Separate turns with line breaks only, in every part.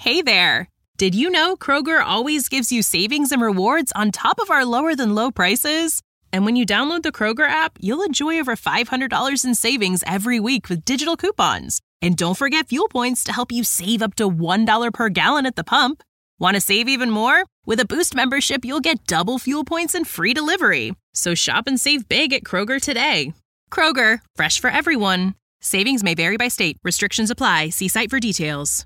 Hey there! Did you know Kroger always gives you savings and rewards on top of our lower-than-low prices? And when you download the Kroger app, you'll enjoy over $500 in savings every week with digital coupons. And don't forget fuel points to help you save up to $1 per gallon at the pump. Want to save even more? With a Boost membership, you'll get double fuel points and free delivery. So shop and save big at Kroger today. Kroger, fresh for everyone. Savings may vary by state. Restrictions apply. See site for details.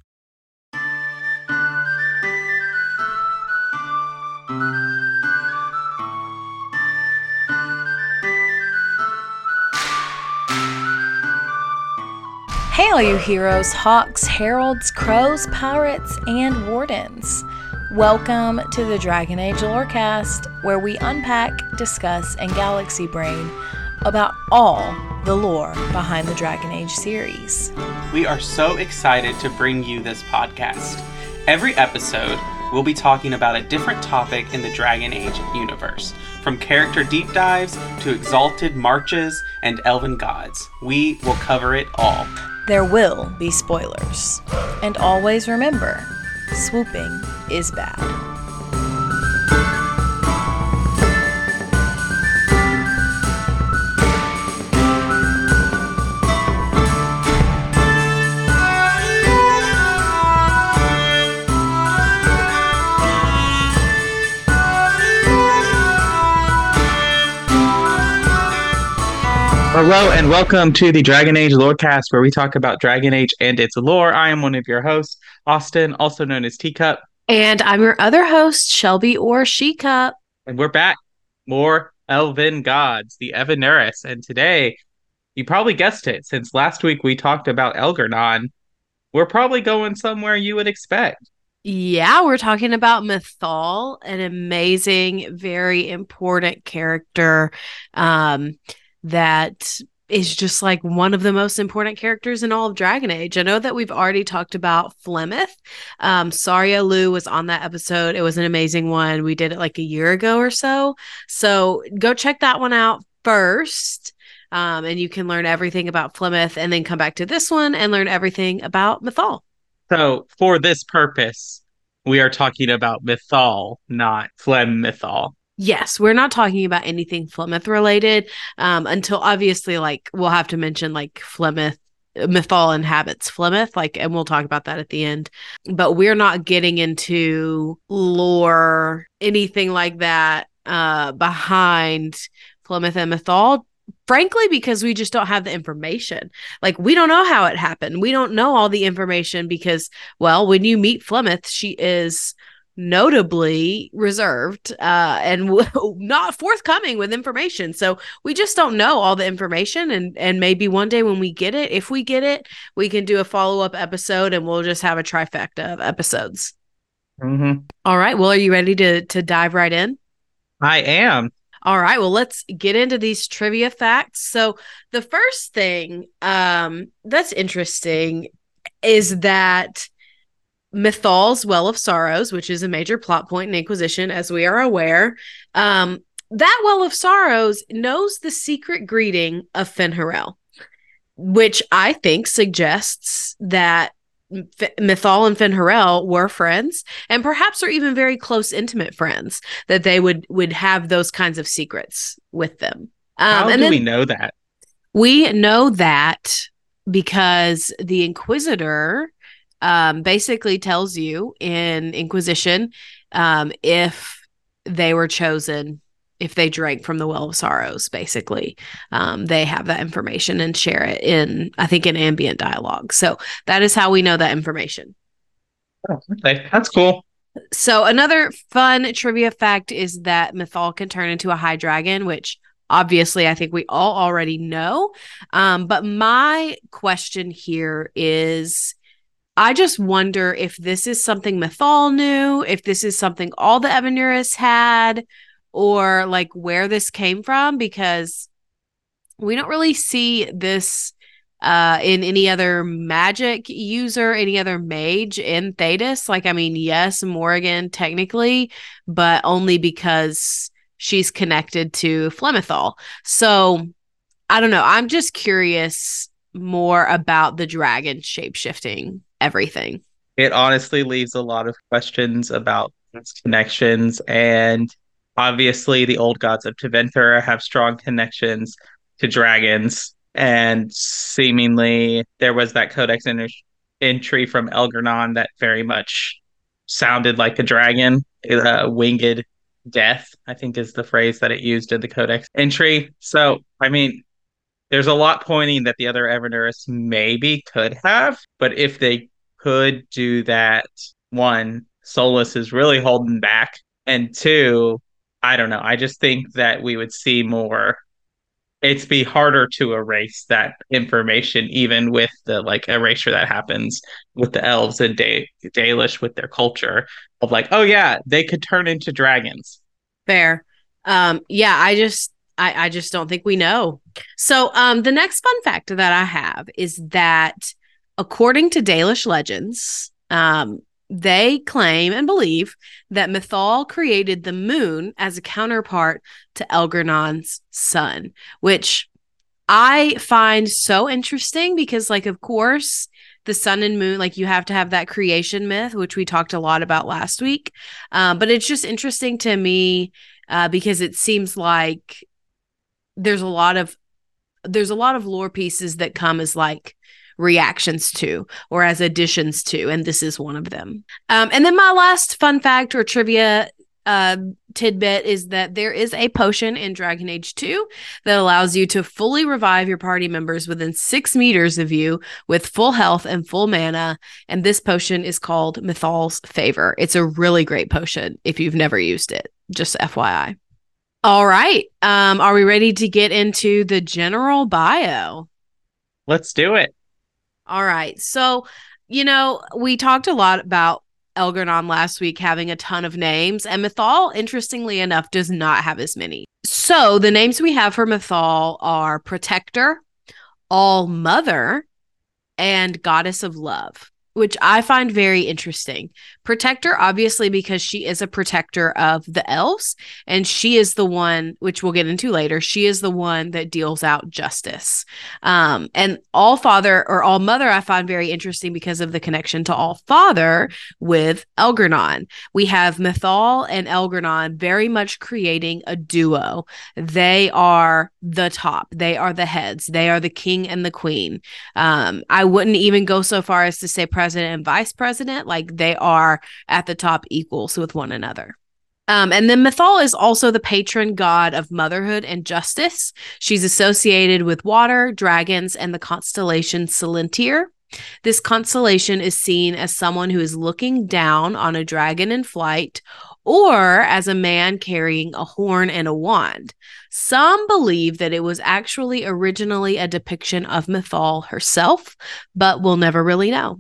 Hey all you heroes, hawks, heralds, crows, pirates, and wardens. Welcome to the Dragon Age Lorecast, where we unpack, discuss, and galaxy brain about all the lore behind the Dragon Age series.
We are so excited to bring you this podcast. Every episode, we'll be talking about a different topic in the Dragon Age universe, from character deep dives to exalted marches and elven gods. We will cover it all.
There will be spoilers. And always remember, swooping is bad.
Hello and welcome to the Dragon Age Lorecast, where we talk about Dragon Age and its lore. I am one of your hosts, Austin, also known as Teacup.
And I'm your other host, Shelby or She-Cup.
And we're back. More elven gods, the Evaneris. And today, you probably guessed it, since last week we talked about Elgar'nan, we're probably going somewhere you would expect.
Yeah, we're talking about Mythal, an amazing, very important character that is just like one of the most important characters in all of Dragon Age. I know that we've already talked about Flemeth. Saria Lu was on that episode. It was an amazing one. We did it like a year ago or so. So go check that one out first. And you can learn everything about Flemeth and then come back to this one and learn everything about Mythal.
So for this purpose, we are talking about Mythal, not Flem Mythal.
Yes, we're not talking about anything Flemeth related until obviously like we'll have to mention like Flemeth, Mythal inhabits Flemeth, like, and we'll talk about that at the end. But we're not getting into lore, anything like that behind Flemeth and Mythal, frankly, because we just don't have the information. Like, we don't know how it happened. We don't know all the information because, well, when you meet Flemeth, she is notably reserved and not forthcoming with information. So we just don't know all the information. And maybe one day when we get it, if we get it, we can do a follow-up episode and we'll just have a trifecta of episodes.
Mm-hmm.
All right. Well, are you ready to dive right in?
I am.
All right. Well, let's get into these trivia facts. So the first thing that's interesting is that Mythal's Well of Sorrows, which is a major plot point in Inquisition, as we are aware, that Well of Sorrows knows the secret greeting of Fen'Harel, which I think suggests that Mythal and Fen'Harel were friends, and perhaps are even very close, intimate friends, that they would have those kinds of secrets with them.
How do we know that?
We know that because the Inquisitor basically tells you in Inquisition if they were chosen, if they drank from the Well of Sorrows, basically. They have that information and share it in, I think, in ambient dialogue. So that is how we know that information.
Oh, okay. That's cool.
So another fun trivia fact is that Mythal can turn into a high dragon, which obviously I think we all already know. But my question here is, I just wonder if this is something Mythal knew, if this is something all the Evaneris had, or like where this came from, because we don't really see this in any other magic user, any other mage in Thedas. Like, I mean, yes, Morrigan technically, but only because she's connected to Flemethal. So I don't know. I'm just curious more about the dragon shape-shifting everything.
It honestly leaves a lot of questions about its connections. And obviously, the old gods of Tevinter have strong connections to dragons. And seemingly, there was that entry from Elgernon that very much sounded like a dragon, winged death, I think is the phrase that it used in the codex entry. So, I mean, there's a lot pointing that the other Evernurus maybe could have, but if they could do that, one, Solus is really holding back, and two, I don't know. I just think that we would see more. It'd be harder to erase that information, even with the like erasure that happens with the elves and Dalish with their culture of like, oh yeah, they could turn into dragons.
Fair. Yeah, I just don't think we know. So the next fun fact that I have is that according to Dalish legends, they claim and believe that Mythal created the moon as a counterpart to Elgernon's sun, which I find so interesting because, like, of course, the sun and moon, like, you have to have that creation myth, which we talked a lot about last week. But it's just interesting to me because it seems like there's a lot of lore pieces that come as like reactions to or as additions to, and this is one of them. And then my last fun fact or trivia tidbit is that there is a potion in Dragon Age 2 that allows you to fully revive your party members within 6 meters of you with full health and full mana, and this potion is called Mythal's Favor. It's a really great potion if you've never used it, just FYI. All right. Are we ready to get into the general bio?
Let's do it.
All right. So, we talked a lot about Elgernon last week having a ton of names, and Mythal, interestingly enough, does not have as many. So the names we have for Mythal are Protector, All Mother, and Goddess of Love, which I find very interesting. Protector, obviously, because she is a protector of the elves, and she is the one, which we'll get into later, she is the one that deals out justice. And All Father or All Mother, I find very interesting because of the connection to All Father with Elgernon. We have Mythal and Elgernon very much creating a duo. They are the top. They are the heads. They are the king and the queen. I wouldn't even go so far as to say president and vice president. Like, they are at the top equals with one another. And then Mythal is also the patron god of motherhood and justice. She's associated with water, dragons, and the constellation Salintir. This constellation is seen as someone who is looking down on a dragon in flight, or as a man carrying a horn and a wand. Some believe that it was actually originally a depiction of Mythal herself, but we'll never really know.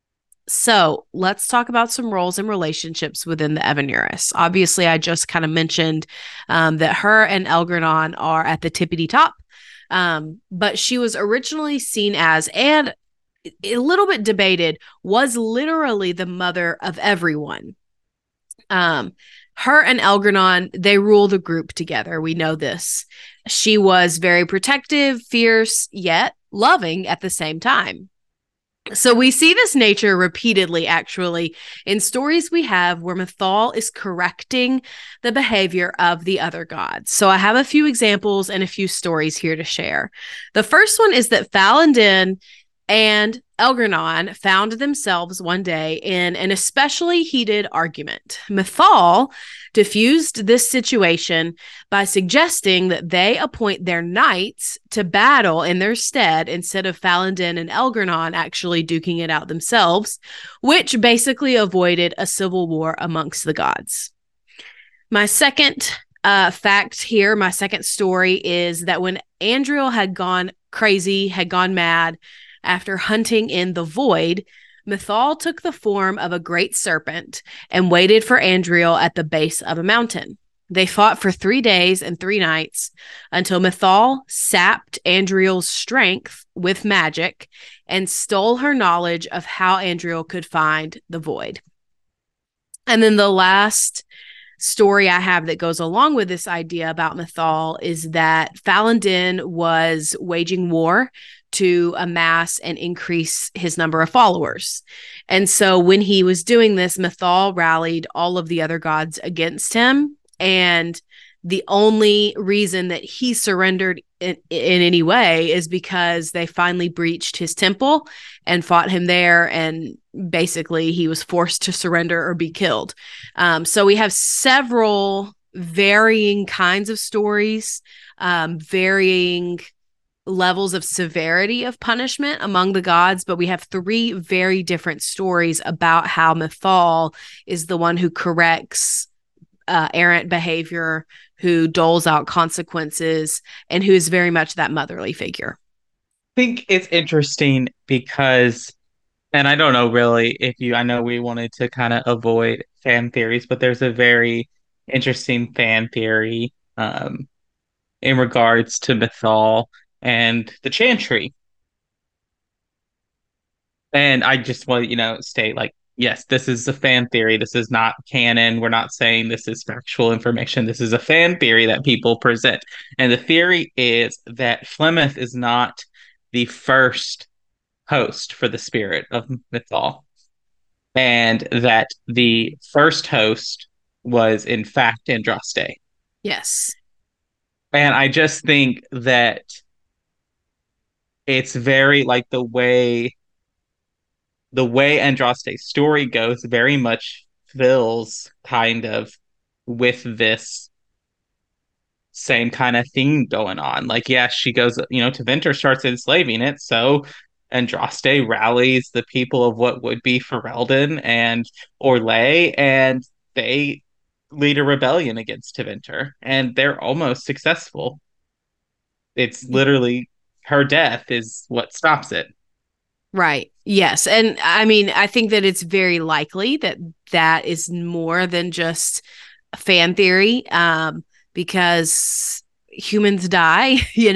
So let's talk about some roles and relationships within the Evernurus. Obviously, I just kind of mentioned that her and Elgernon are at the tippity top, but she was originally seen as, and a little bit debated, was literally the mother of everyone. Her and Elgernon, they rule the group together. We know this. She was very protective, fierce, yet loving at the same time. So we see this nature repeatedly, actually, in stories we have where Mythal is correcting the behavior of the other gods. So I have a few examples and a few stories here to share. The first one is that Falindin and Elgernon found themselves one day in an especially heated argument. Mythal diffused this situation by suggesting that they appoint their knights to battle in their stead instead of Falindin and Elgernon actually duking it out themselves, which basically avoided a civil war amongst the gods. My second fact here, my second story, is that when Andriel had gone crazy, had gone mad, after hunting in the void, Mythal took the form of a great serpent and waited for Andriel at the base of a mountain. They fought for 3 days and 3 nights until Mythal sapped Andriel's strength with magic and stole her knowledge of how Andriel could find the void. And then the last story I have that goes along with this idea about Mythal is that Falindin was waging war to amass and increase his number of followers. And so when he was doing this, Mythal rallied all of the other gods against him. And the only reason that he surrendered in any way is because they finally breached his temple and fought him there. And basically he was forced to surrender or be killed. So we have several varying kinds of stories, varying levels of severity of punishment among the gods, but we have 3 very different stories about how Mythal is the one who corrects errant behavior, who doles out consequences, and who is very much that motherly figure.
I think it's interesting because, and I don't know really I know we wanted to kind of avoid fan theories, but there's a very interesting fan theory in regards to Mythal and the Chantry. And I just want to, state, like, yes, this is a fan theory. This is not canon. We're not saying this is factual information. This is a fan theory that people present. And the theory is that Flemeth is not the first host for the spirit of Mythal, and that the first host was, in fact, Andraste.
Yes.
And I just think that it's very, like, the way Andraste's story goes very much fills kind of with this same kind of thing going on. Like, yeah, she goes, Tevinter starts enslaving it, so Andraste rallies the people of what would be Ferelden and Orlais, and they lead a rebellion against Tevinter, and they're almost successful. It's literally her death is what stops it.
Right. Yes. And I mean, I think that it's very likely that that is more than just a fan theory, because humans die,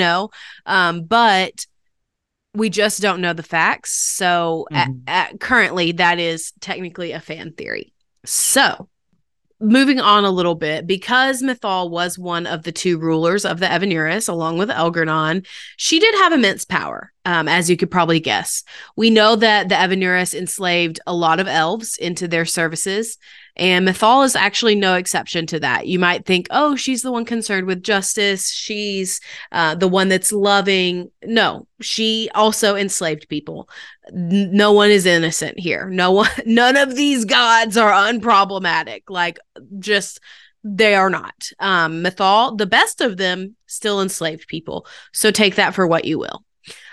but we just don't know the facts. So currently that is technically a fan theory. So moving on a little bit, because Mythal was one of the 2 rulers of the Evenurus, along with Elgar'nan, she did have immense power, as you could probably guess. We know that the Evenurus enslaved a lot of elves into their services, and Mythal is actually no exception to that. You might think, oh, she's the one concerned with justice. She's the one that's loving. No, she also enslaved people. No one is innocent here. None of these gods are unproblematic. Like, just, they are not. Mythal, the best of them, still enslaved people. So take that for what you will.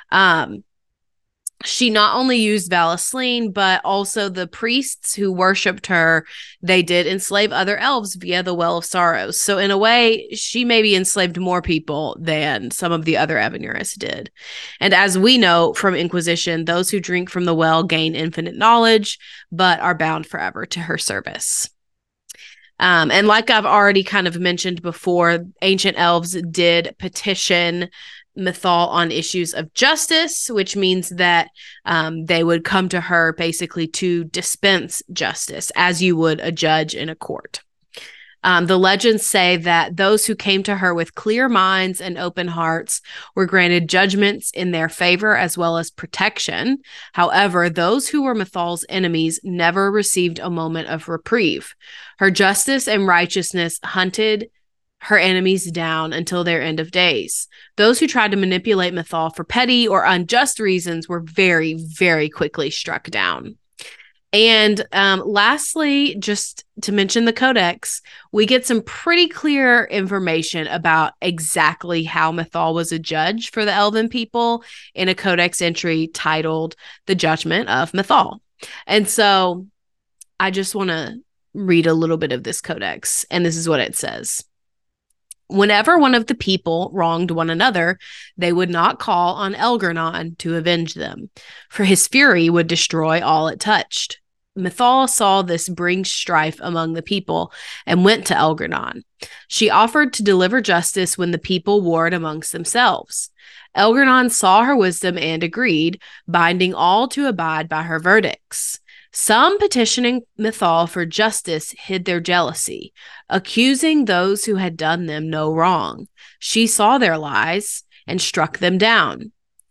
She not only used Valisleen, but also the priests who worshipped her. They did enslave other elves via the Well of Sorrows. So in a way, she maybe enslaved more people than some of the other Evenurus did. And as we know from Inquisition, those who drink from the well gain infinite knowledge, but are bound forever to her service. And like I've already kind of mentioned before, ancient elves did petition Mythal on issues of justice, which means that they would come to her basically to dispense justice as you would a judge in a court. The legends say that those who came to her with clear minds and open hearts were granted judgments in their favor as well as protection. However, those who were Mythal's enemies never received a moment of reprieve. Her justice and righteousness hunted her enemies down until their end of days. Those who tried to manipulate Mythal for petty or unjust reasons were very, very quickly struck down. And lastly, just to mention the Codex, we get some pretty clear information about exactly how Mythal was a judge for the Elven people in a Codex entry titled The Judgment of Mythal. And so I just want to read a little bit of this Codex, and this is what it says. Whenever one of the people wronged one another, they would not call on Elgar'nan to avenge them, for his fury would destroy all it touched. Mythal saw this bring strife among the people and went to Elgar'nan. She offered to deliver justice when the people warred amongst themselves. Elgar'nan saw her wisdom and agreed, binding all to abide by her verdicts. Some petitioning Mythal for justice hid their jealousy, accusing those who had done them no wrong. She saw their lies and struck them down.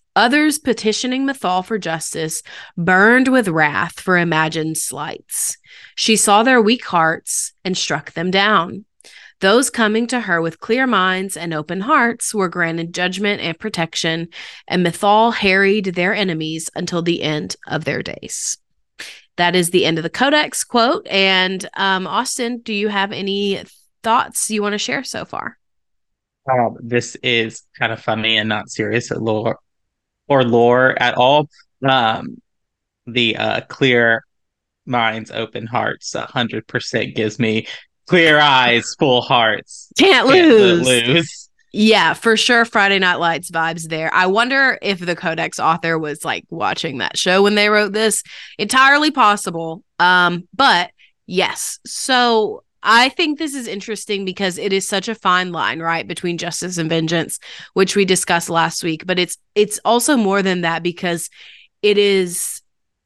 Others petitioning Mythal for justice burned with wrath for imagined slights. She saw their weak hearts and struck them down. Those coming to her with clear minds and open hearts were granted judgment and protection, and Mythal harried their enemies until the end of their days. That is the end of the Codex quote. And Austin, do you have any thoughts you want to share so far?
This is kind of funny and not serious lore at all. The clear minds, open hearts, 100% gives me clear eyes, full hearts.
Can't lose. Yeah, for sure. Friday Night Lights vibes there. I wonder if the Codex author was like watching that show when they wrote this. Entirely possible. But yes. So I think this is interesting because it is such a fine line, right, between justice and vengeance, which we discussed last week. But it's also more than that because it's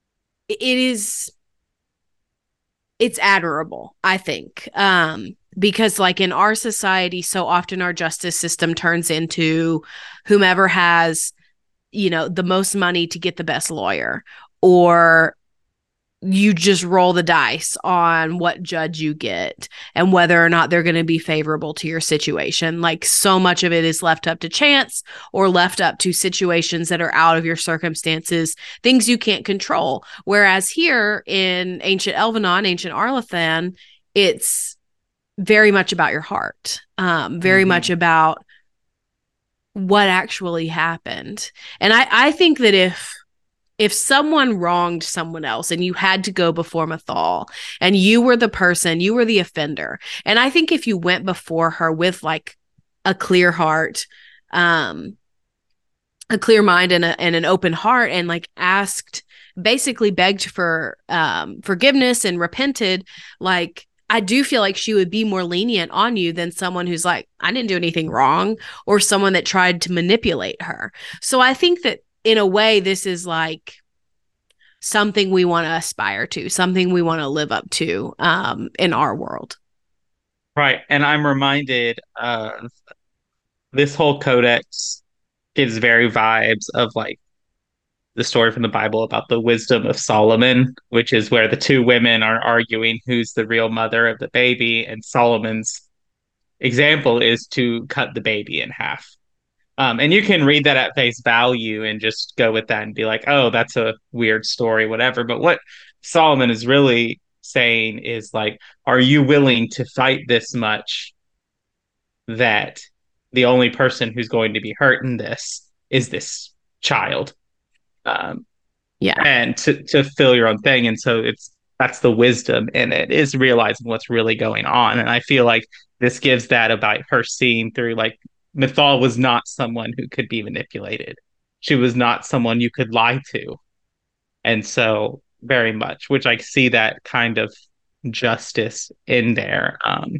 admirable, I think. Because like in our society, so often our justice system turns into whomever has, the most money to get the best lawyer, or you just roll the dice on what judge you get and whether or not they're going to be favorable to your situation. Like so much of it is left up to chance or left up to situations that are out of your circumstances, things you can't control. Whereas here in ancient Elvenon, ancient Arlathan, it's very much about your heart, very much about what actually happened. And I think that if someone wronged someone else and you had to go before Mythal and you were the person, you were the offender. And I think if you went before her with like a clear heart, a clear mind and an open heart and like basically begged for forgiveness and repented, like, I do feel like she would be more lenient on you than someone who's like, I didn't do anything wrong, or someone that tried to manipulate her. So I think that in a way, this is like something we want to aspire to, something we want to live up to in our world.
Right. And I'm reminded of this whole codex gives very vibes of like the story from the Bible about the wisdom of Solomon, which is where the two women are arguing who's the real mother of the baby. And Solomon's example is to cut the baby in half. And you can read that at face value and just go with that and be like, oh, that's a weird story, whatever. But what Solomon is really saying is like, are you willing to fight this much that the only person who's going to be hurt in this is this child? And to fill your own thing. And so that's the wisdom in it, is realizing what's really going on. And I feel like this gives that about her seeing through, like, Mythal was not someone who could be manipulated. She was not someone you could lie to. And so very much, which I see that kind of justice in there,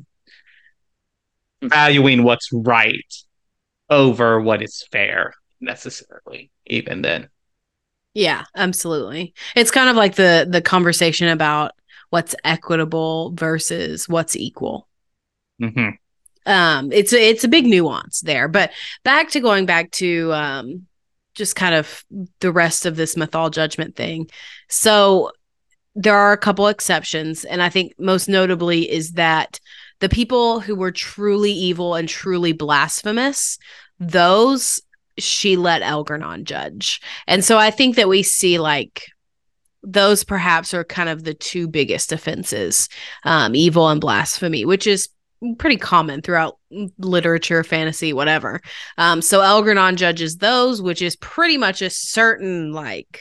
valuing what's right over what is fair necessarily, even then.
Yeah, absolutely. It's kind of like the conversation about what's equitable versus what's equal.
Mm-hmm.
It's a big nuance there, but going back to just kind of the rest of this Mythal judgment thing. So there are a couple exceptions, and I think most notably is that the people who were truly evil and truly blasphemous, those she let Elgar'nan judge. And so I think that we see like those perhaps are kind of the two biggest offenses, evil and blasphemy, which is pretty common throughout literature, fantasy, whatever. So Elgar'nan judges those, which is pretty much a certain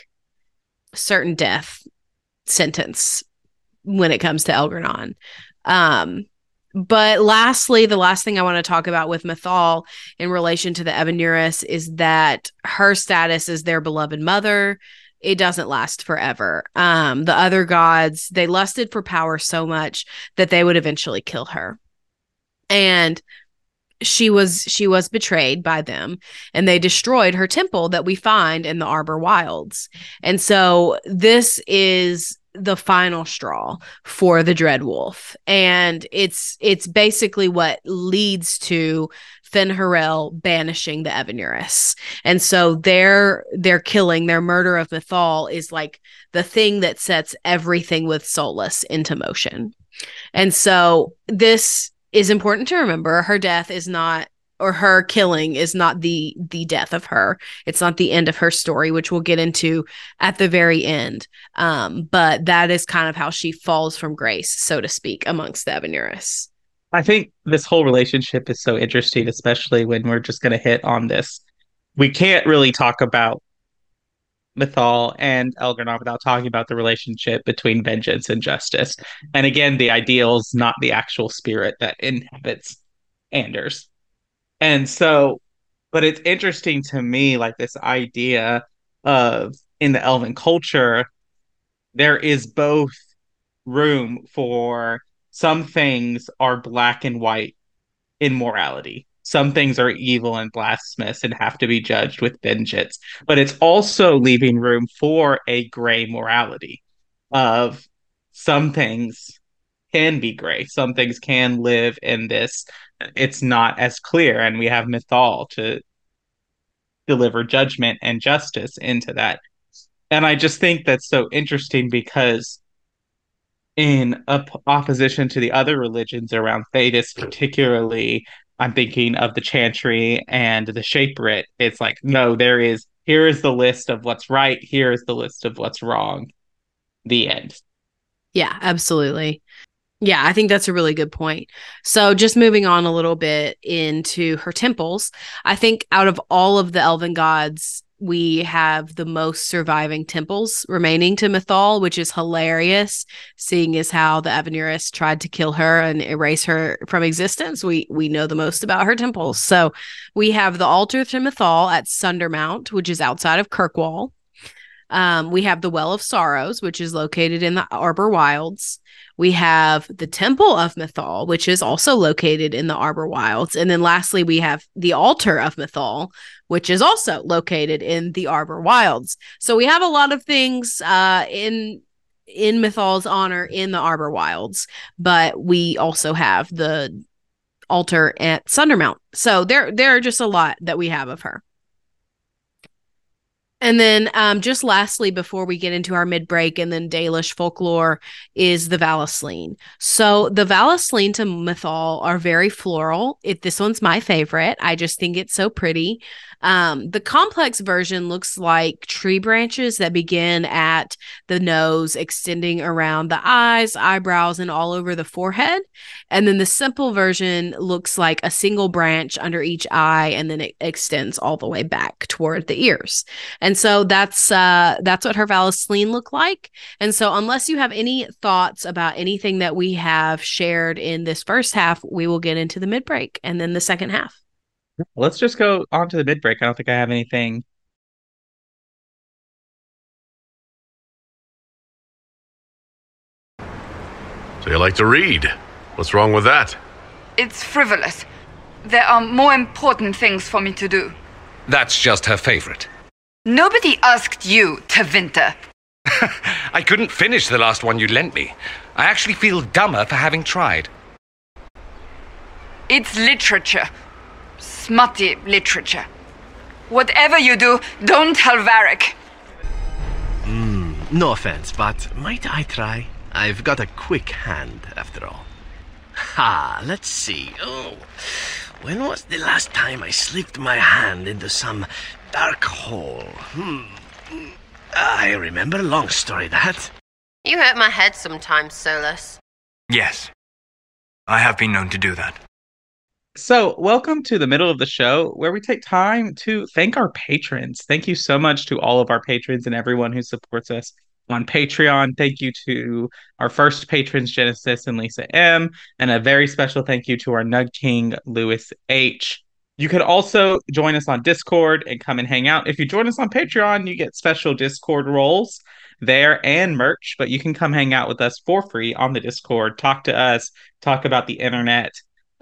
death sentence when it comes to Elgar'nan. But lastly, the last thing I want to talk about with Mythal in relation to the Evanuris is that her status as their beloved mother, it doesn't last forever. The other gods, they lusted for power so much that they would eventually kill her. And she was betrayed by them, and they destroyed her temple that we find in the Arbor Wilds. And so this is the final straw for the Dreadwolf, and it's basically what leads to Fen'Harel banishing the Evenurus. And so their killing, their murder of Mythal is like the thing that sets everything with Soulless into motion. And so this is important to remember. Her death is not, or her killing is not the death of her. It's not the end of her story, which we'll get into at the very end. But that is kind of how she falls from grace, so to speak, amongst the Evenurus.
I think this whole relationship is so interesting, especially when we're just going to hit on this. We can't really talk about Mythal and Elgar'nar without talking about the relationship between vengeance and justice. And again, the ideal is not the actual spirit that inhabits Anders. And so, but it's interesting to me, like this idea of in the elven culture, there is both room for some things are black and white in morality. Some things are evil and blasphemous and have to be judged with vengeance. But it's also leaving room for a gray morality of some things can be gray. Some things can live in this. It's not as clear. And we have Mythal to deliver judgment and justice into that. And I just think that's so interesting because in opposition to the other religions around Thedas, particularly, I'm thinking of the Chantry and the Shaperit. It's like, no, here is the list of what's right. Here is the list of what's wrong. The end.
Yeah, absolutely. Yeah, I think that's a really good point. So just moving on a little bit into her temples, I think out of all of the elven gods, we have the most surviving temples remaining to Mythal, which is hilarious, seeing as how the Evenurus tried to kill her and erase her from existence. We know the most about her temples. So we have the altar to Mythal at Sundermount, which is outside of Kirkwall. We have the Well of Sorrows, which is located in the Arbor Wilds. We have the Temple of Mythal, which is also located in the Arbor Wilds. And then lastly, we have the Altar of Mythal, which is also located in the Arbor Wilds. So we have a lot of things in Mythal's honor in the Arbor Wilds, but we also have the altar at Sundermount. So there are just a lot that we have of her. And then just lastly, before we get into our mid-break and then Dalish folklore, is the Vallasleen. So the Vallasleen to Mythal are very floral. This one's my favorite. I just think it's so pretty. The complex version looks like tree branches that begin at the nose, extending around the eyes, eyebrows, and all over the forehead. And then the simple version looks like a single branch under each eye, and then it extends all the way back toward the ears. And so that's what her Vallasleen look like. And so unless you have any thoughts about anything that we have shared in this first half, we will get into the mid-break and then the second half.
Let's just go on to the mid-break. I don't think I have anything.
So you like to read? What's wrong with that?
It's frivolous. There are more important things for me to do.
That's just her favorite.
Nobody asked you, Tevinter.
I couldn't finish the last one you lent me. I actually feel dumber for having tried.
It's literature. Smutty literature. Whatever you do, don't tell Varric.
No offense, but might I try? I've got a quick hand, after all. Let's see. Oh, when was the last time I slipped my hand into some dark hole? I remember a long story, that.
You hurt my head sometimes, Solus.
Yes. I have been known to do that.
So, welcome to the middle of the show where we take time to thank our patrons. Thank you so much to all of our patrons and everyone who supports us on Patreon. Thank you to our first patrons, Genesis and Lisa M. And a very special thank you to our Nug King, Lewis H. You could also join us on Discord and come and hang out. If you join us on Patreon, you get special Discord roles there and merch, but you can come hang out with us for free on the Discord, talk to us, talk about the internet.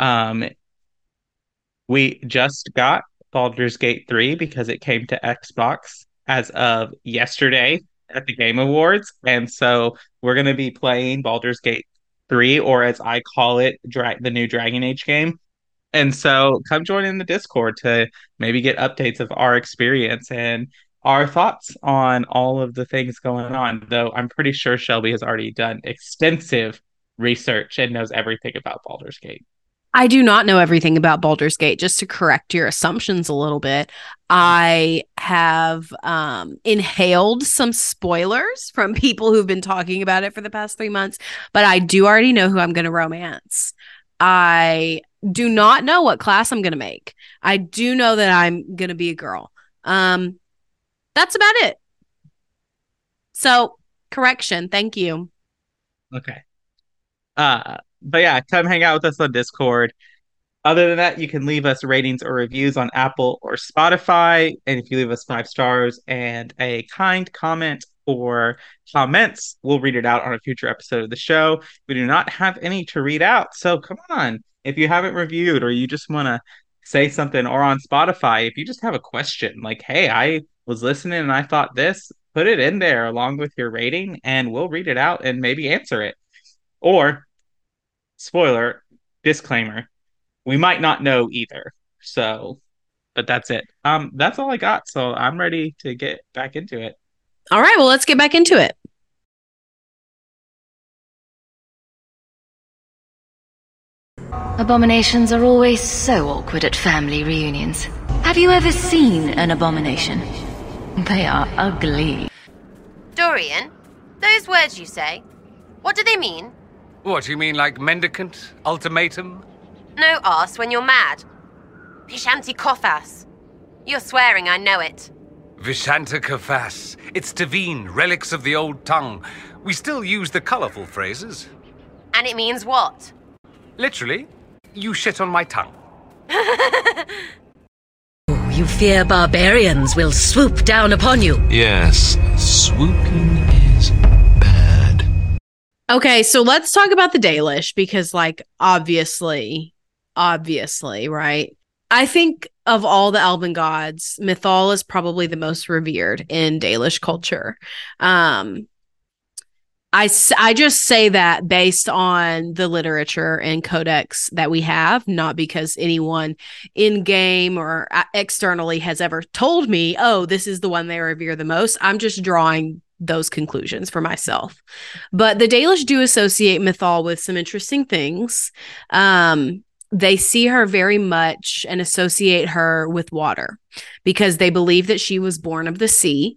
We just got Baldur's Gate 3 because it came to Xbox as of yesterday. at the Game Awards. And so we're going to be playing Baldur's Gate 3, or as I call it, the new Dragon Age game. And so come join in the Discord to maybe get updates of our experience and our thoughts on all of the things going on. Though I'm pretty sure Shelby has already done extensive research and knows everything about Baldur's Gate.
I do not know everything about Baldur's Gate. Just to correct your assumptions a little bit, I have inhaled some spoilers from people who've been talking about it for the past 3 months, but I do already know who I'm going to romance. I do not know what class I'm going to make. I do know that I'm going to be a girl. That's about it. So, correction. Thank you.
Okay. But yeah, come hang out with us on Discord. Other than that, you can leave us ratings or reviews on Apple or Spotify. And if you leave us 5 stars and a kind comment or comments, we'll read it out on a future episode of the show. We do not have any to read out. So come on. If you haven't reviewed or you just want to say something, or on Spotify, if you just have a question like, hey, I was listening and I thought this, put it in there along with your rating and we'll read it out and maybe answer it. Or, spoiler, disclaimer, we might not know either. So, but that's it. That's all I got. So I'm ready to get back into it.
All right, well, let's get back into it.
Abominations are always so awkward at family reunions. Have you ever seen an abomination? They are ugly.
Dorian, those words you say, what do they mean?
What, you mean like mendicant? Ultimatum?
No arse when you're mad. Vishanti Kothas. You're swearing, I know it.
Vishanta Kafas. It's Tavine, relics of the old tongue. We still use the colourful phrases.
And it means what?
Literally, you shit on my tongue.
You fear barbarians will swoop down upon you.
Yes, swooping is bad.
Okay, so let's talk about the Dalish because, like, obviously, right? I think of all the Elven gods, Mythal is probably the most revered in Dalish culture. I just say that based on the literature and codex that we have, not because anyone in game or externally has ever told me, oh, this is the one they revere the most. I'm just drawing those conclusions for myself. But the Dalish do associate Mythal with some interesting things. They see her very much and associate her with water because they believe that she was born of the sea.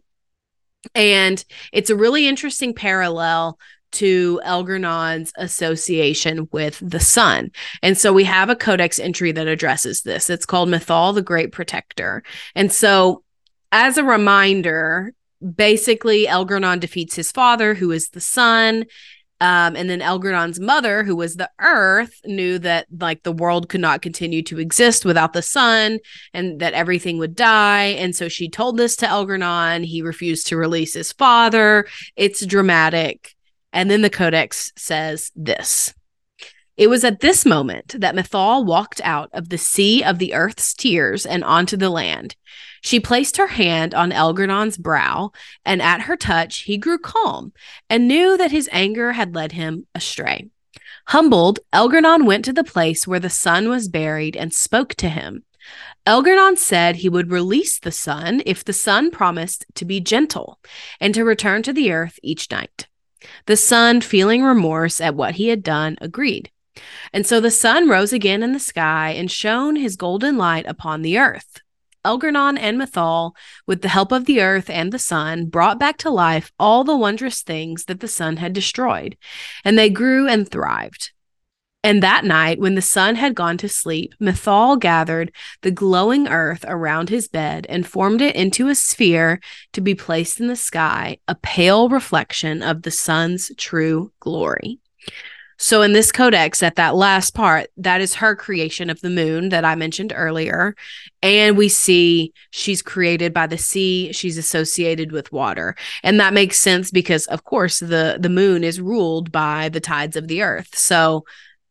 And it's a really interesting parallel to Elgernon's association with the sun. And so we have a codex entry that addresses this. It's called Mythal, the Great Protector. And so as a reminder, basically Elgernon defeats his father, who is the sun. And then Elgernon's mother, who was the earth, knew that like the world could not continue to exist without the sun and that everything would die. And so she told this to Elgernon. He refused to release his father. It's dramatic. And then the codex says this. It was at this moment that Mythal walked out of the sea of the earth's tears and onto the land. She placed her hand on Elgernon's brow, and at her touch, he grew calm and knew that his anger had led him astray. Humbled, Elgernon went to the place where the sun was buried and spoke to him. Elgernon said he would release the sun if the sun promised to be gentle and to return to the earth each night. The sun, feeling remorse at what he had done, agreed. And so the sun rose again in the sky and shone his golden light upon the earth. Elgernon and Mythal, with the help of the earth and the sun, brought back to life all the wondrous things that the sun had destroyed, and they grew and thrived. And that night, when the sun had gone to sleep, Mythal gathered the glowing earth around his bed and formed it into a sphere to be placed in the sky, a pale reflection of the sun's true glory. So in this codex, at that last part, that is her creation of the moon that I mentioned earlier. And we see she's created by the sea. She's associated with water. And that makes sense because, of course, the moon is ruled by the tides of the earth. So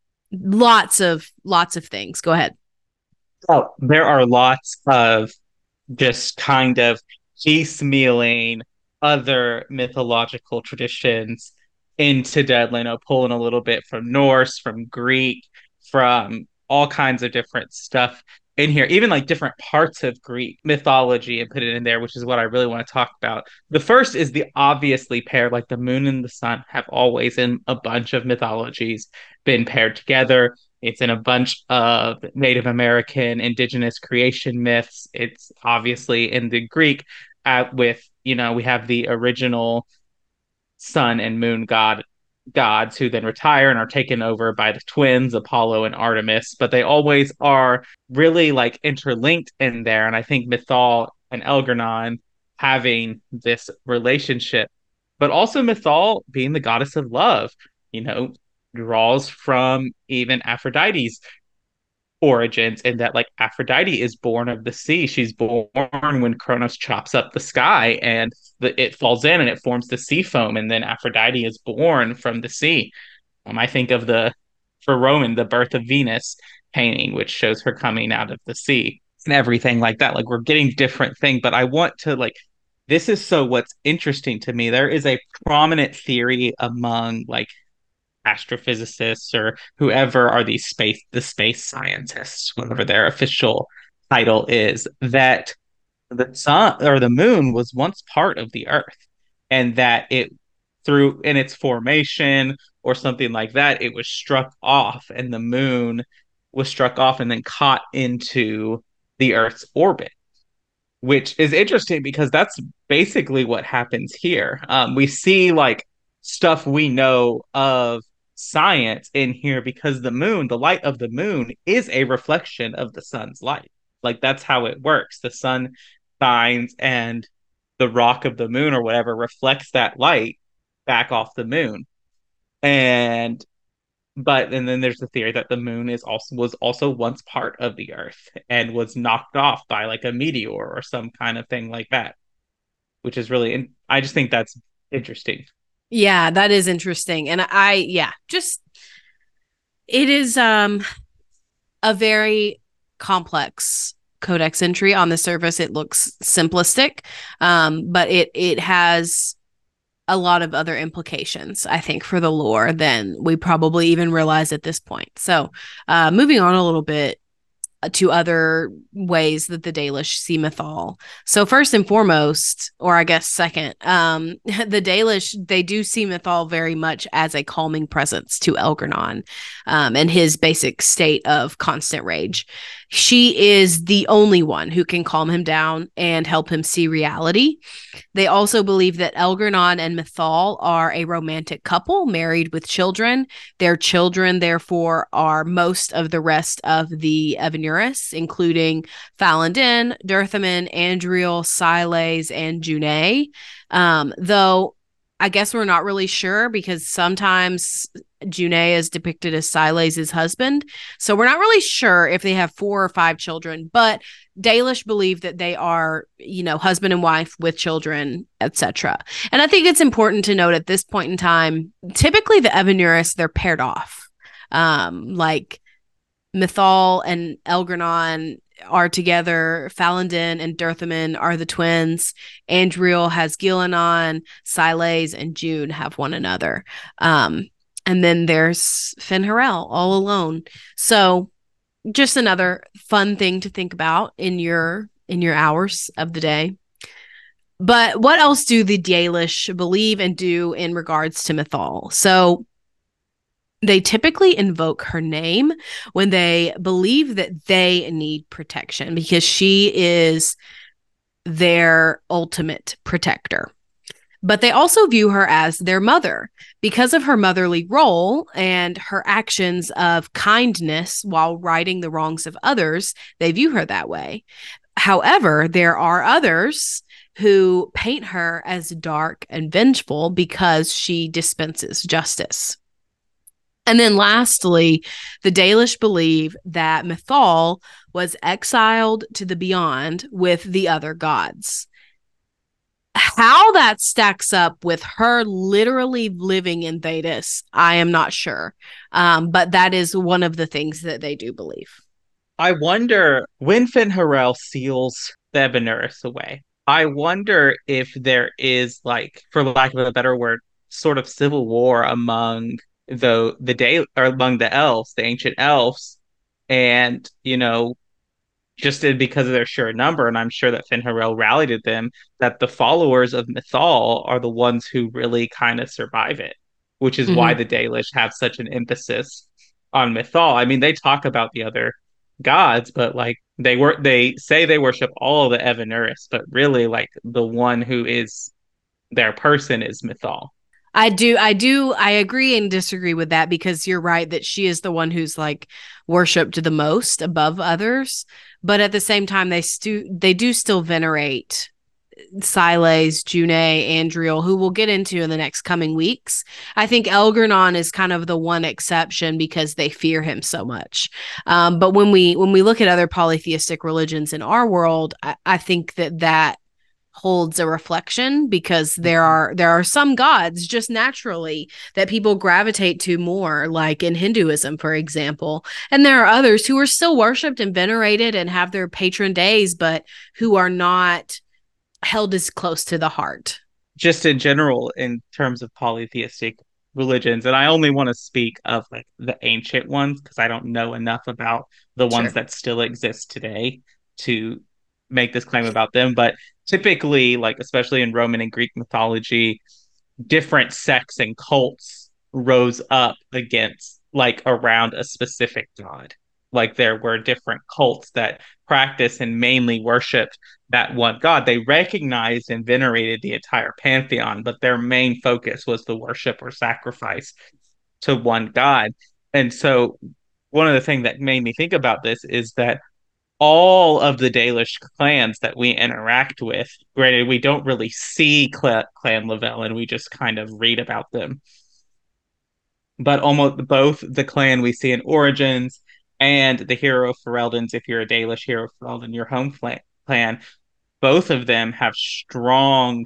lots of things. Go ahead.
Oh, there are lots of just kind of piecemealing other mythological traditions into Deadland, pulling a little bit from Norse, from Greek, from all kinds of different stuff in here, even like different parts of Greek mythology, and put it in there, which is what I really want to talk about. The first is the obviously paired, like the moon and the sun have always in a bunch of mythologies been paired together. It's in a bunch of Native American indigenous creation myths. It's obviously in the Greek with, we have the original sun and moon gods who then retire and are taken over by the twins, Apollo and Artemis, but they always are really like interlinked in there. And I think Mythal and Elgar'nan having this relationship, but also Mythal being the goddess of love, draws from even Aphrodite's origins, in that like Aphrodite is born of the sea. She's born when Kronos chops up the sky and it falls in and it forms the sea foam, and then Aphrodite is born from the sea. I think of for Roman, the Birth of Venus painting, which shows her coming out of the sea and everything like that. Like, we're getting different things, but I want to this is what's interesting to me. There is a prominent theory among like astrophysicists or whoever are the space scientists, whatever their official title is, that the sun or the moon was once part of the earth, and that it through in its formation or something like that, it was struck off, and the moon was struck off and then caught into the earth's orbit, which is interesting because that's basically what happens here. We see like stuff we know of science in here because the light of the moon is a reflection of the sun's light. Like, that's how it works. The sun shines and the rock of the moon or whatever reflects that light back off the moon. And then there's the theory that the moon was also once part of the earth and was knocked off by like a meteor or some kind of thing like that, which is really, I just think that's interesting.
Yeah, that is interesting. And it is a very complex codex entry. On the surface, it looks simplistic, but it has a lot of other implications, I think, for the lore than we probably even realize at this point. So moving on a little bit to other ways that the Dalish see Mythal. So first and foremost, or I guess second, the Dalish, they do see Mythal very much as a calming presence to Elgar'nan and his basic state of constant rage. She is the only one who can calm him down and help him see reality. They also believe that Elgar'nan and Mythal are a romantic couple married with children. Their children, therefore, are most of the rest of the Evenurus, including Falandin, Durthamin, Andriel, Siles, and June. Though I guess we're not really sure because sometimes June is depicted as Siles' husband. So we're not really sure if they have 4 or 5 children, but Dalish believe that they are, husband and wife with children, etc. And I think it's important to note at this point in time, typically the Evenurus, they're paired off. Like Mythal and Elgar'nan are together. Falandin and Durthamin are the twins. Andriel has Gillinan. Siles and June have one another. And then there's Fen'Harel all alone. So just another fun thing to think about in your hours of the day. But what else do the Dalish believe and do in regards to Mythal? So they typically invoke her name when they believe that they need protection because she is their ultimate protector. But they also view her as their mother because of her motherly role and her actions of kindness while righting the wrongs of others. They view her that way. However, there are others who paint her as dark and vengeful because she dispenses justice. And then lastly, the Dalish believe that Mythal was exiled to the beyond with the other gods. How that stacks up with her literally living in Thedas, I am not sure. But that is one of the things that they do believe.
I wonder when Fen'Harel seals the Evenurus away. I wonder if there is, like, for lack of a better word, sort of civil war among the day or among the elves, the ancient elves, and just because of their sheer number, and I'm sure that Finharel rallied at them, that the followers of Mythal are the ones who really kind of survive it, which is why the Dalish have such an emphasis on Mythal. I mean, they talk about the other gods, but like they say they worship all of the Evanuris, but really like the one who is their person is Mythal.
I agree and disagree with that, because you're right that she is the one who's like worshipped the most above others. But at the same time, they do still venerate Siles, June, Andriel, who we'll get into in the next coming weeks. I think Elgernon is kind of the one exception because they fear him so much. But when we look at other polytheistic religions in our world, I think that holds a reflection, because there are some gods just naturally that people gravitate to more, like in Hinduism, for example. And there are others who are still worshipped and venerated and have their patron days, but who are not held as close to the heart.
Just in general, in terms of polytheistic religions, and I only want to speak of like the ancient ones because I don't know enough about the ones that still exist today to make this claim about them. But typically, like especially in Roman and Greek mythology, different sects and cults rose up against, like, around a specific god. Like there were different cults that practiced and mainly worshipped that one god. They recognized and venerated the entire pantheon, but their main focus was the worship or sacrifice to one god. And so one of the things that made me think about this is that all of the Dalish clans that we interact with, granted, we don't really see Clan Llewellyn, we just kind of read about them. But almost both the clan we see in Origins and the Hero of Ferelden's, if you're a Dalish Hero of Ferelden, your home clan, both of them have strong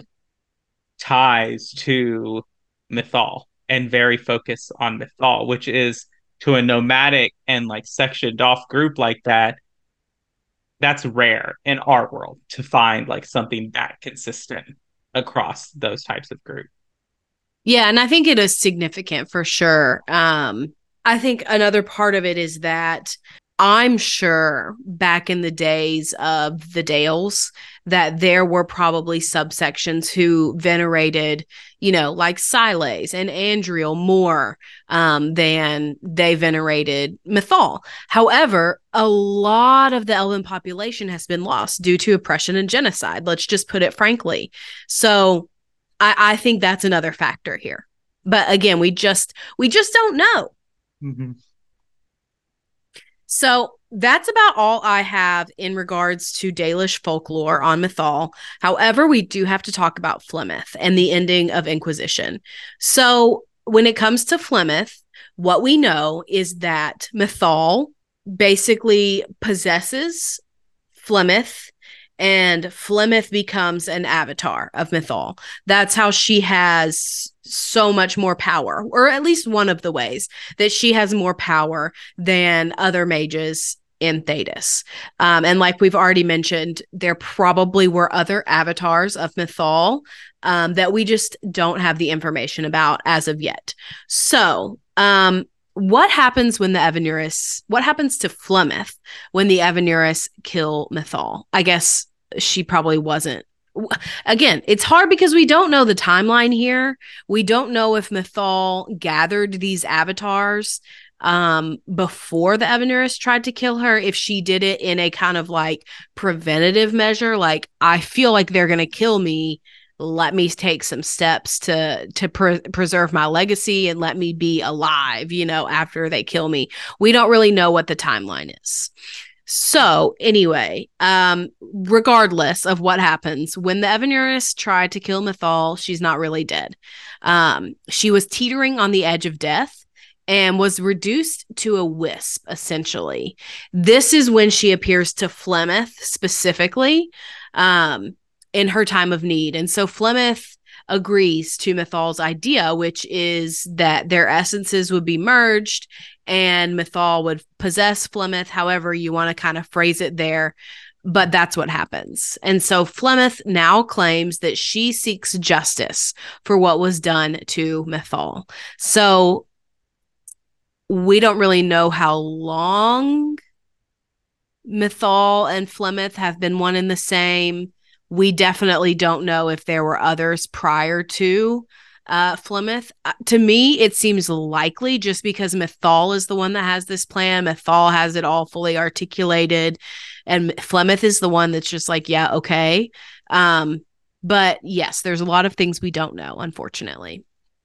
ties to Mythal and very focused on Mythal, which is, to a nomadic and like sectioned off group like that, that's rare in our world to find like something that consistent across those types of groups.
Yeah, and I think it is significant for sure. I think another part of it is that I'm sure back in the days of the Dales that there were probably subsections who venerated, like Siles and Andriel more than they venerated Mythal. However, a lot of the elven population has been lost due to oppression and genocide. Let's just put it frankly. So I think that's another factor here. But again, we just don't know.
Mm-hmm.
So that's about all I have in regards to Dalish folklore on Mythal. However, we do have to talk about Flemeth and the ending of Inquisition. So when it comes to Flemeth, what we know is that Mythal basically possesses Flemeth, and Flemeth becomes an avatar of Mythal. That's how she has so much more power, or at least one of the ways that she has more power than other mages in Thedas. And like we've already mentioned, there probably were other avatars of Mythal that we just don't have the information about as of yet. So, what happens when what happens to Flemeth when the Evanuris kill Mythal? I guess she probably wasn't. Again, it's hard because we don't know the timeline here. We don't know if Mythal gathered these avatars before the Evanuris tried to kill her, if she did it in a kind of like preventative measure, like, I feel like they're going to kill me, let me take some steps to preserve my legacy and let me be alive, after they kill me. We don't really know what the timeline is. So anyway, regardless of what happens, when the Evanuris tried to kill Mythal, she's not really dead. She was teetering on the edge of death and was reduced to a wisp, essentially. This is when she appears to Flemeth specifically, in her time of need. And so Flemeth agrees to Mythal's idea, which is that their essences would be merged and Mythal would possess Flemeth, however you want to kind of phrase it there. But that's what happens. And so Flemeth now claims that she seeks justice for what was done to Mythal. So we don't really know how long Mythal and Flemeth have been one and the same. We definitely don't know if there were others prior to Flemeth. To me, it seems likely just because Mythal is the one that has this plan. Mythal has it all fully articulated, and Flemeth is the one that's just like, yeah, okay. But yes, there's a lot of things we don't know, unfortunately.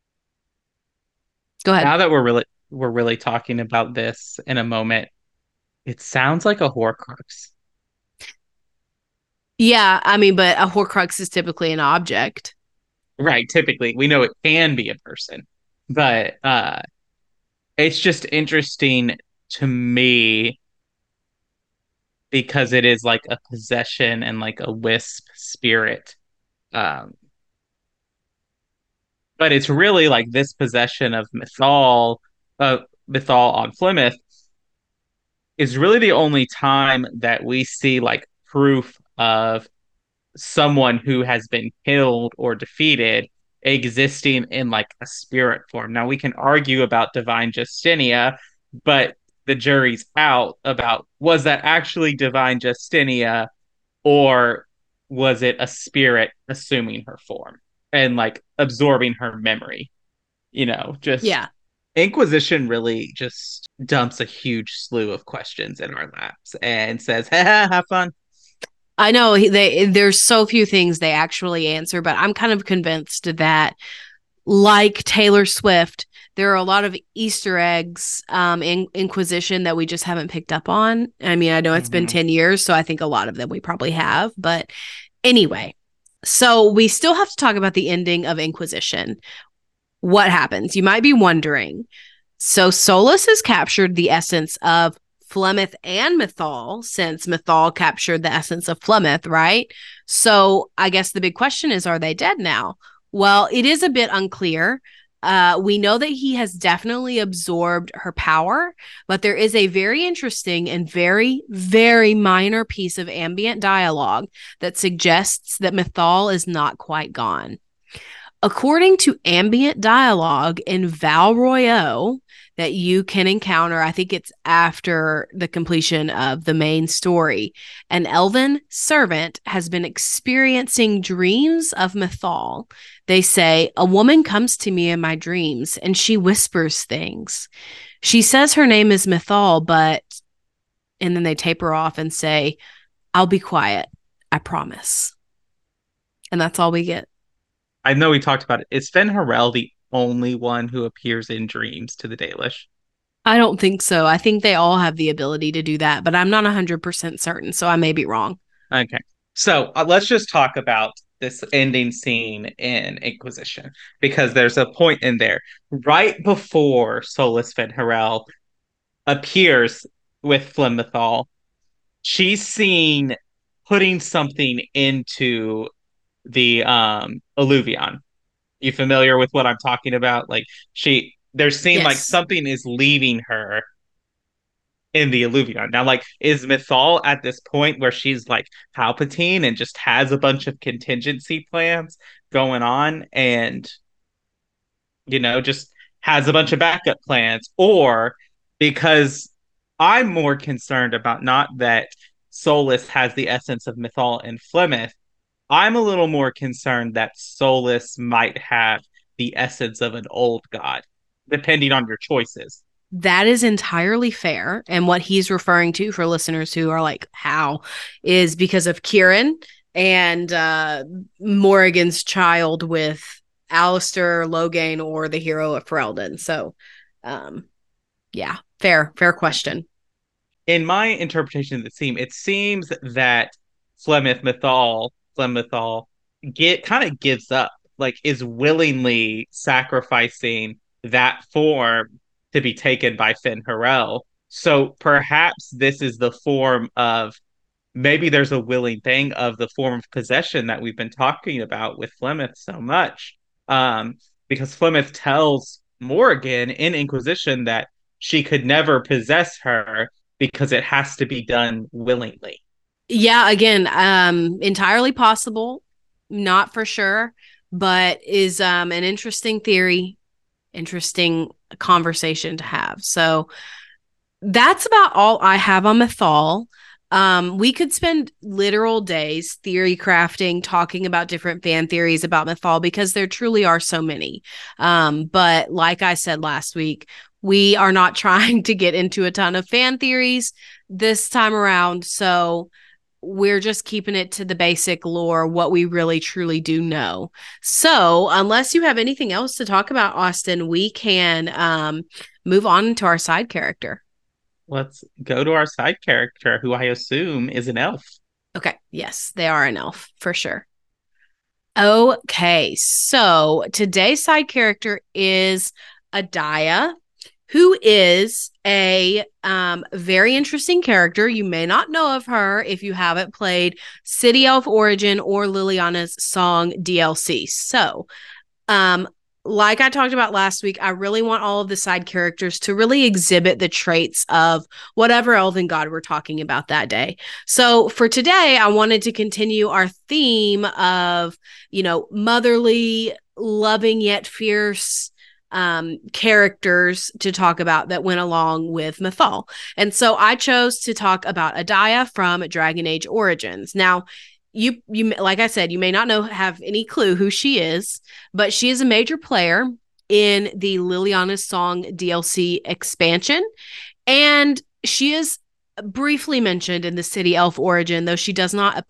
Go ahead.
Now that we're really talking about this in a moment, it sounds like a Horcrux.
Yeah, I mean, but a Horcrux is typically an object.
Right, typically. We know it can be a person. But it's just interesting to me because it is like a possession and like a wisp spirit. But it's really like this possession of Mythal on Flemeth is really the only time that we see like proof of someone who has been killed or defeated existing in like a spirit form. Now we can argue about Divine Justinia, but the jury's out about was that actually Divine Justinia or was it a spirit assuming her form and like absorbing her memory? Just
yeah.
Inquisition really just dumps a huge slew of questions in our laps and says, have fun.
I know there's so few things they actually answer, but I'm kind of convinced that, like Taylor Swift, there are a lot of Easter eggs in Inquisition that we just haven't picked up on. I mean, I know it's been 10 years, so I think a lot of them we probably have. But anyway, so we still have to talk about the ending of Inquisition. What happens? You might be wondering. So Solas has captured the essence of Flemeth and Mythal, since Mythal captured the essence of Flemeth, right? So I guess the big question is, are they dead now? Well, it is a bit unclear. We know that he has definitely absorbed her power, but there is a very interesting and very, very minor piece of ambient dialogue that suggests that Mythal is not quite gone. According to ambient dialogue in Val Royeaux that you can encounter, I think it's after the completion of the main story, an elven servant has been experiencing dreams of Mythal. They say, a woman comes to me in my dreams and she whispers things. She says her name is Mythal, but... And then they taper off and say, I'll be quiet. I promise. And that's all we get.
I know we talked about it. Is Fen Harel the only one who appears in dreams to the Dalish?
I don't think so. I think they all have the ability to do that, but I'm not 100% certain, so I may be wrong.
Okay. So let's just talk about this ending scene in Inquisition, because there's a point in there right before Solas Fen Harel appears with Flem Mythal. She's seen putting something into the Alluvion. You familiar with what I'm talking about? Like there's seen like something is leaving her in the Alluvion. Now, like, is Mythal at this point where she's like Palpatine and just has a bunch of contingency plans going on and, just has a bunch of backup plans? Or because I'm more concerned about not that Solas has the essence of Mythal and Flemeth, I'm a little more concerned that Solas might have the essence of an old god, depending on your choices.
That is entirely fair. And what he's referring to, for listeners who are like, how, is because of Kieran and Morrigan's child with Alistair, Loghain, or the hero of Ferelden. So, yeah, fair question.
In my interpretation of the theme, it seems that Flem Mythal kind of gives up, like is willingly sacrificing that form to be taken by Fen Harel. So perhaps this is the form of, maybe there's a willing thing of the form of possession that we've been talking about with Flemeth so much. Because Flemeth tells Morrigan in Inquisition that she could never possess her because it has to be done willingly.
Yeah, again, entirely possible, not for sure, but is an interesting theory, interesting conversation to have. So that's about all I have on Mythal. We could spend literal days theory crafting, talking about different fan theories about Mythal because there truly are so many. But like I said last week, we are not trying to get into a ton of fan theories this time around. So we're just keeping it to the basic lore, what we really truly do know. So unless you have anything else to talk about, Austin, we can move on to our side character.
Let's go to our side character, who I assume is an elf.
Okay. Yes, they are an elf for sure. Okay. So today's side character is Adaya, who is a very interesting character. You may not know of her if you haven't played City Elf Origin or Liliana's Song DLC. So, like I talked about last week, I really want all of the side characters to really exhibit the traits of whatever elven god we're talking about that day. So for today, I wanted to continue our theme of, motherly, loving yet fierce characters to talk about that went along with Mythal. And so I chose to talk about Adaya from Dragon Age Origins. Now, you like I said, you may not have any clue who she is, but she is a major player in the Liliana's Song DLC expansion, and she is briefly mentioned in the City Elf Origin, though she does not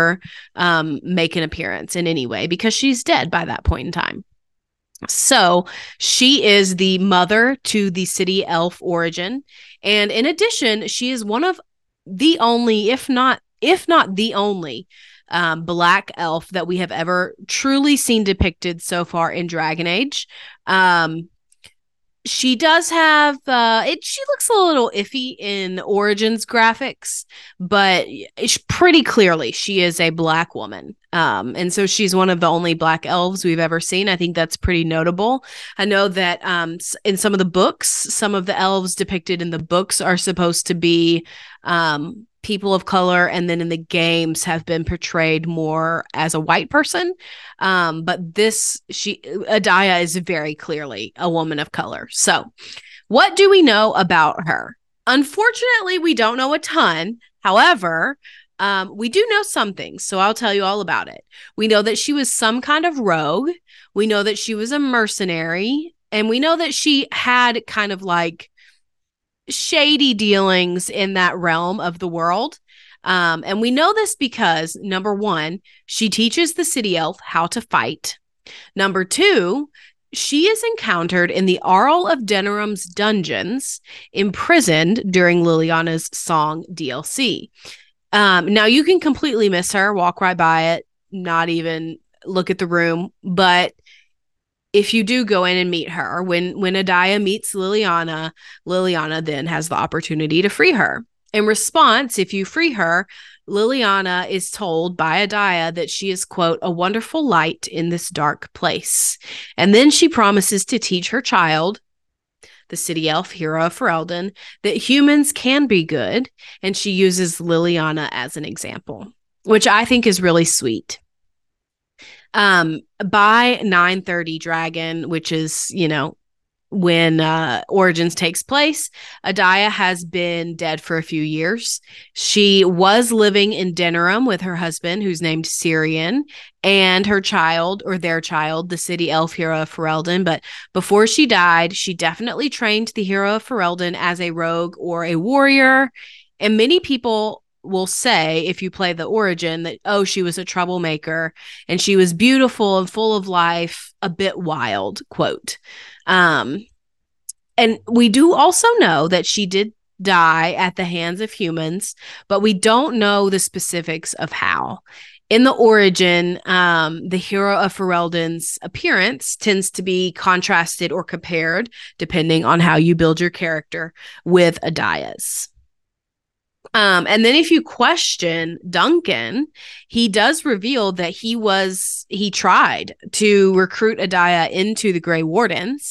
make an appearance in any way because she's dead by that point in time. So she is the mother to the City Elf Origin, and in addition, she is one of the only, if not the only, black elf that we have ever truly seen depicted so far in Dragon Age. She does have she looks a little iffy in Origins graphics, but pretty clearly she is a black woman. And so she's one of the only black elves we've ever seen. I think that's pretty notable. I know that in some of the books, some of the elves depicted in the books are supposed to be people of color, and then in the games have been portrayed more as a white person. But Adaya is very clearly a woman of color. So what do we know about her? Unfortunately, we don't know a ton. However, we do know some things, so I'll tell you all about it. We know that she was some kind of rogue. We know that she was a mercenary, and we know that she had kind of like shady dealings in that realm of the world. And we know this because, number one, she teaches the city elf how to fight. Number two, she is encountered in the Arl of Denorum's dungeons, imprisoned during Liliana's Song DLC. Now, you can completely miss her, walk right by it, not even look at the room, but if you do go in and meet her, when Adaya meets Liliana then has the opportunity to free her. In response, if you free her, Liliana is told by Adaya that she is, quote, a wonderful light in this dark place. And then she promises to teach her child, the city elf Hero of Ferelden, that humans can be good. And she uses Liliana as an example, which I think is really sweet. By 930 Dragon, which is, when Origins takes place, Adaya has been dead for a few years. She was living in Denerim with her husband, who's named Syrian, and her child, or their child, the city elf Hero of Ferelden. But before she died, she definitely trained the Hero of Ferelden as a rogue or a warrior. And many people will say, if you play the Origin, that, oh, she was a troublemaker and she was beautiful and full of life, a bit wild, quote. And we do also know that she did die at the hands of humans, but we don't know the specifics of how. In the Origin, the Hero of Ferelden's appearance tends to be contrasted or compared, depending on how you build your character, with Adaya's. And then if you question Duncan, he does reveal that he tried to recruit Adaya into the Grey Wardens,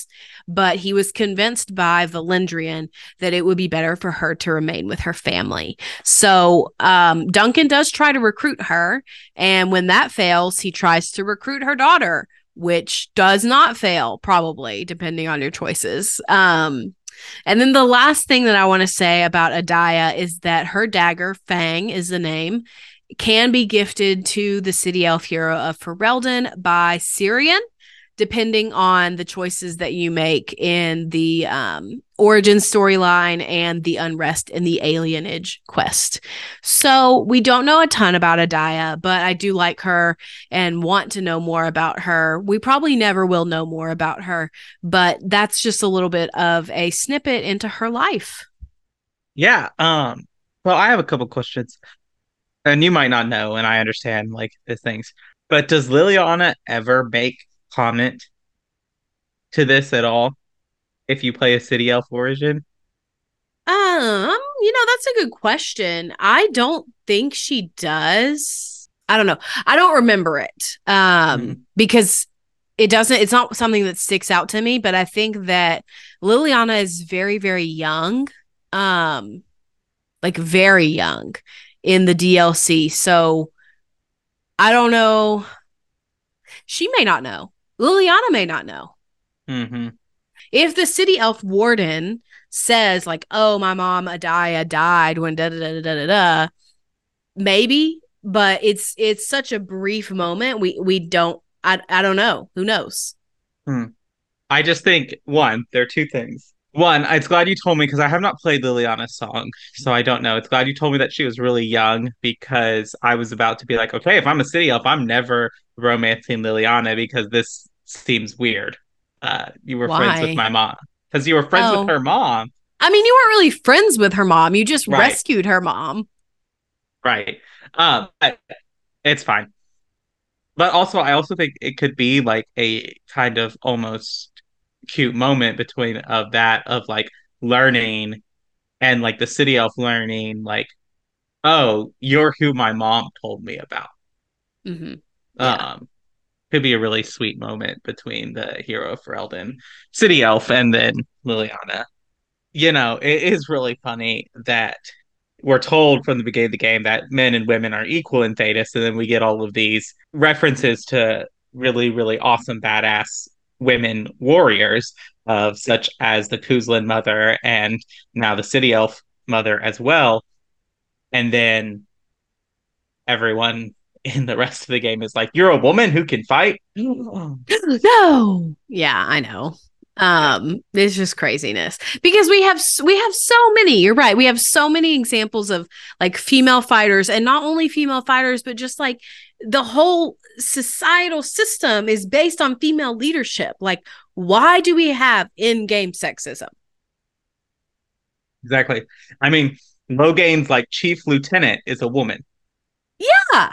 but he was convinced by Valendrian that it would be better for her to remain with her family. So Duncan does try to recruit her, and when that fails, he tries to recruit her daughter, which does not fail, probably, depending on your choices. And then the last thing that I want to say about Adaya is that her dagger, Fang is the name, can be gifted to the city elf hero of Ferelden by Syrian, depending on the choices that you make in the origin storyline and the unrest in the alienage quest. So we don't know a ton about Adaya, but I do like her and want to know more about her. We probably never will know more about her, but that's just a little bit of a snippet into her life.
Yeah. Well, I have a couple questions, and you might not know, and I understand like these things, but does Liliana ever make comment to this at all if you play a city elf origin?
That's a good question. I don't think she does. I don't know. I don't remember it. Because it's not something that sticks out to me, but I think that Liliana is very, very young. Like very young in the DLC. So I don't know. She may not know. Liliana may not know.
Mm-hmm.
If the city elf warden says like, "Oh, my mom Adaya died when da da da da da da," maybe, but it's such a brief moment. We don't. I don't know. Who knows?
I just think there are two things. One, it's glad you told me because I have not played Liliana's song, so I don't know. It's glad you told me that she was really young because I was about to be like, okay, if I'm a city elf, I'm never romancing Liliana because this seems weird. You were friends with my mom because you were friends with her mom.
I mean, you weren't really friends with her mom. You just rescued her mom.
Right. It's fine. But also, I also think it could be like a kind of almost cute moment between like learning and like the city elf learning like, oh, you're who my mom told me about.
Mm-hmm. Yeah.
Could be a really sweet moment between the hero of Ferelden, city elf, and then Liliana. It is really funny that we're told from the beginning of the game that men and women are equal in Thedas, and then we get all of these references to really, really awesome, badass women warriors such as the Kuzlin mother and now the city elf mother as well. And then everyone in the rest of the game is like, you're a woman who can fight?
No. Yeah, I know. It's just craziness because we have so many, you're right. We have so many examples of like female fighters, and not only female fighters, but just like the whole societal system is based on female leadership. Like, why do we have in-game sexism?
Exactly. I mean, Loghain's like chief lieutenant is a woman.
Yeah.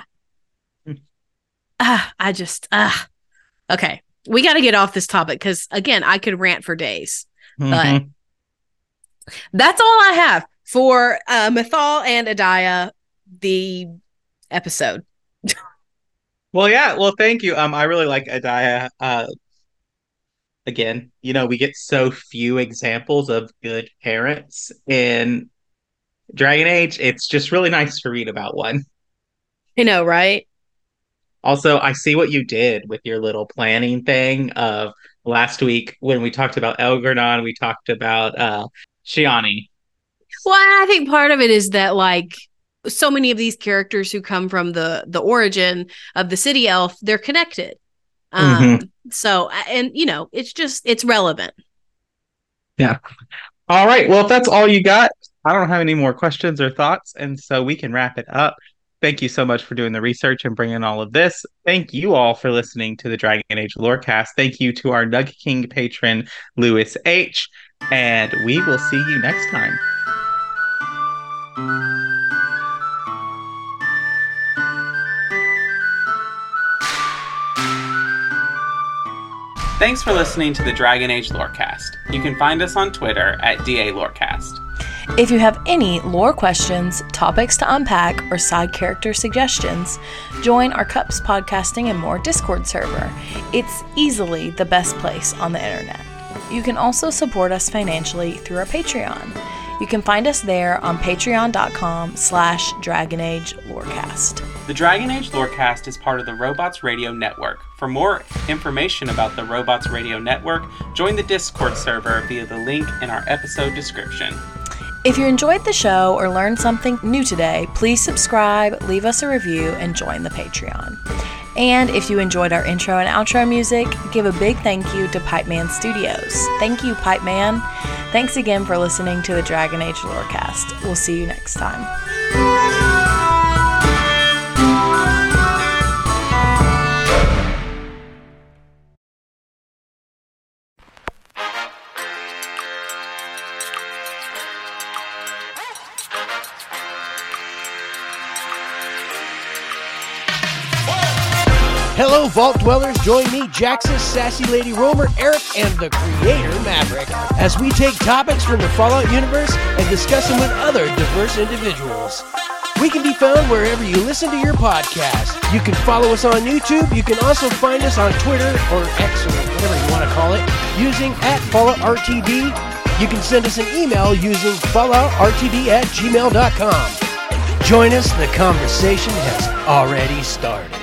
Okay. We got to get off this topic because, again, I could rant for days. But that's all I have for Mythal and Adaya, the episode.
Well, yeah. Well, thank you. I really like Adaya. Again, we get so few examples of good parents in Dragon Age. It's just really nice to read about one.
I know, right?
Also, I see what you did with your little planning thing of last week when we talked about Elgornon, we talked about Shiani.
Well, I think part of it is that like so many of these characters who come from the origin of the city elf, they're connected. So, and it's relevant.
Yeah. All right. Well, if that's all you got, I don't have any more questions or thoughts, and so we can wrap it up. Thank you so much for doing the research and bringing all of this. Thank you all for listening to the Dragon Age Lorecast. Thank you to our Nug King patron, Lewis H. And we will see you next time. Thanks for listening to the Dragon Age Lorecast. You can find us on Twitter at DA Lorecast.
If you have any lore questions, topics to unpack, or side character suggestions, join our Cups Podcasting and More Discord server. It's easily the best place on the internet. you can also support us financially through our Patreon. You can find us there on patreon.com/DragonAgeLorecast.
The Dragon Age Lorecast is part of the Robots Radio Network. For more information about the Robots Radio Network, join the Discord server via the link in our episode description.
If you enjoyed the show or learned something new today, please subscribe, leave us a review, and join the Patreon. And if you enjoyed our intro and outro music, give a big thank you to Pipeman Studios. Thank you, Pipeman. Thanks again for listening to the Dragon Age Lorecast. We'll see you next time.
Hello, Vault Dwellers. Join me, Jaxus, Sassy Lady Romer, Eric, and the Creator Maverick as we take topics from the Fallout universe and discuss them with other diverse individuals. We can be found wherever you listen to your podcast. You can follow us on YouTube. You can also find us on Twitter or X or whatever you want to call it using @FalloutRTD. You can send us an email using falloutrtd@gmail.com. Join us. The conversation has already started.